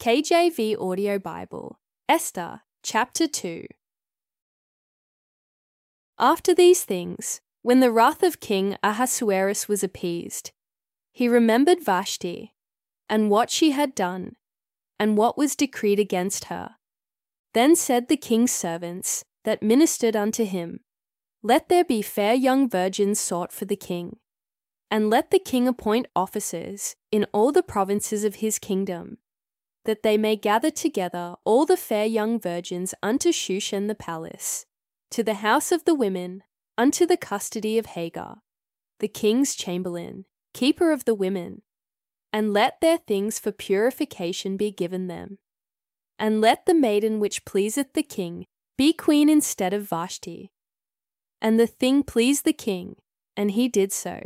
KJV Audio Bible, Esther, chapter 2. After these things, when the wrath of King Ahasuerus was appeased, he remembered Vashti, and what she had done, and what was decreed against her. Then said the king's servants that ministered unto him, Let there be fair young virgins sought for the king, and let the king appoint officers in all the provinces of his kingdom, that they may gather together all the fair young virgins unto Shushan the palace, to the house of the women, unto the custody of Hagar, the king's chamberlain, keeper of the women, and let their things for purification be given them. And let the maiden which pleaseth the king be queen instead of Vashti. And the thing pleased the king, and he did so.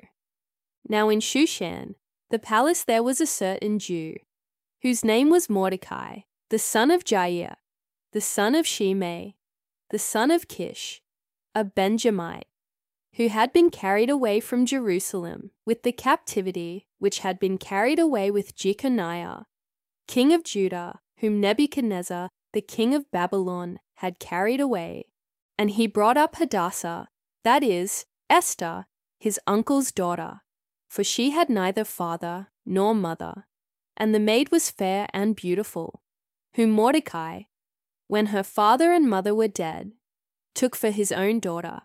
Now in Shushan, the palace, there was a certain Jew, whose name was Mordecai, the son of Jair, the son of Shimei, the son of Kish, a Benjamite, who had been carried away from Jerusalem with the captivity which had been carried away with Jeconiah, king of Judah, whom Nebuchadnezzar, the king of Babylon, had carried away. And he brought up Hadassah, that is, Esther, his uncle's daughter, for she had neither father nor mother. And the maid was fair and beautiful, whom Mordecai, when her father and mother were dead, took for his own daughter.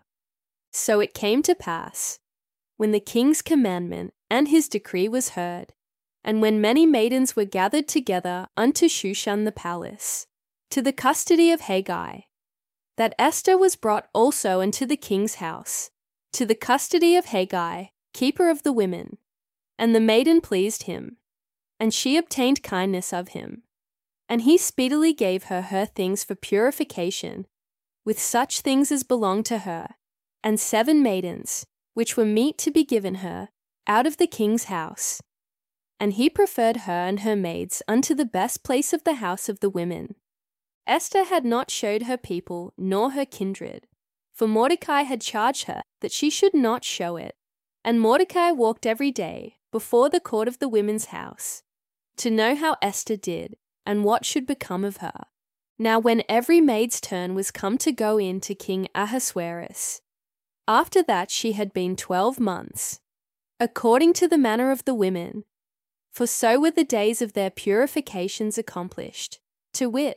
So it came to pass, when the king's commandment and his decree was heard, and when many maidens were gathered together unto Shushan the palace, to the custody of Haggai, that Esther was brought also unto the king's house, to the custody of Haggai, keeper of the women. And the maiden pleased him, and she obtained kindness of him. And he speedily gave her her things for purification, with such things as belonged to her, and 7 maidens, which were meet to be given her, out of the king's house. And he preferred her and her maids unto the best place of the house of the women. Esther had not showed her people nor her kindred, for Mordecai had charged her that she should not show it. And Mordecai walked every day before the court of the women's house, to know how Esther did, and what should become of her. Now when every maid's turn was come to go in to King Ahasuerus, after that she had been 12 months, according to the manner of the women, for so were the days of their purifications accomplished, to wit,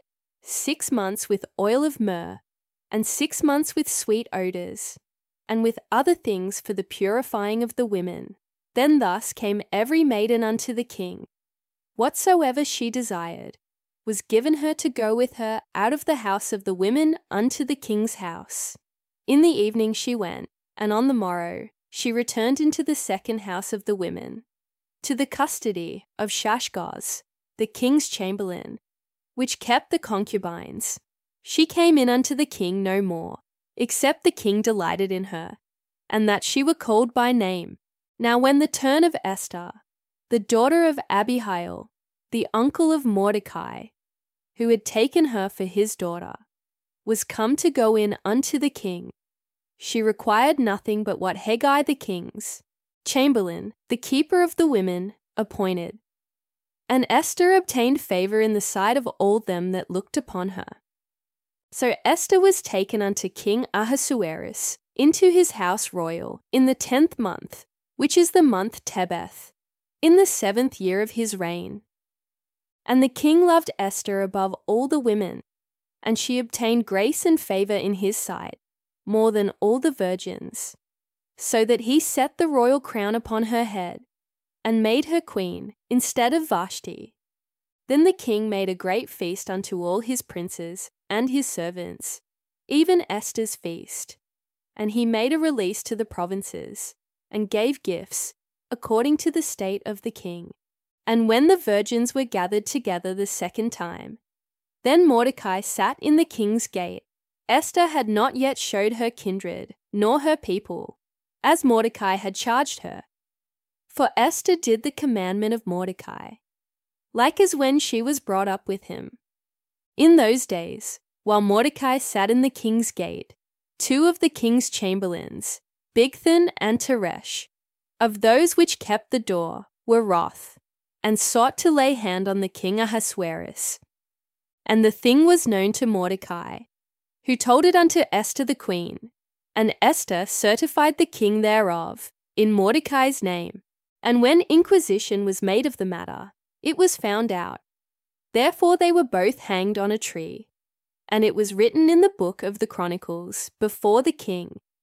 6 months with oil of myrrh, and 6 months with sweet odours, and with other things for the purifying of the women. Then thus came every maiden unto the king. Whatsoever she desired was given her to go with her out of the house of the women unto the king's house. In the evening she went, and on the morrow she returned into the second house of the women, to the custody of Shashgaz, the king's chamberlain, which kept the concubines. She came in unto the king no more, except the king delighted in her, and that she were called by name. Now when the turn of Esther, the daughter of Abihail, the uncle of Mordecai, who had taken her for his daughter, was come to go in unto the king, she required nothing but what Haggai the king's chamberlain, the keeper of the women, appointed. And Esther obtained favour in the sight of all them that looked upon her. So Esther was taken unto King Ahasuerus into his house royal in the 10th month, which is the month Tebeth, in the 7th year of his reign. And the king loved Esther above all the women, and she obtained grace and favour in his sight, more than all the virgins, so that he set the royal crown upon her head, and made her queen instead of Vashti. Then the king made a great feast unto all his princes and his servants, even Esther's feast. And he made a release to the provinces, and gave gifts, according to the state of the king. And when the virgins were gathered together the second time, then Mordecai sat in the king's gate. Esther had not yet showed her kindred, nor her people, as Mordecai had charged her. For Esther did the commandment of Mordecai, like as when she was brought up with him. In those days, while Mordecai sat in the king's gate, 2 of the king's chamberlains, Bigthan and Teresh, of those which kept the door, were wroth, and sought to lay hand on the king Ahasuerus. And the thing was known to Mordecai, who told it unto Esther the queen. And Esther certified the king thereof, in Mordecai's name. And when inquisition was made of the matter, it was found out. Therefore they were both hanged on a tree. And it was written in the book of the Chronicles before the king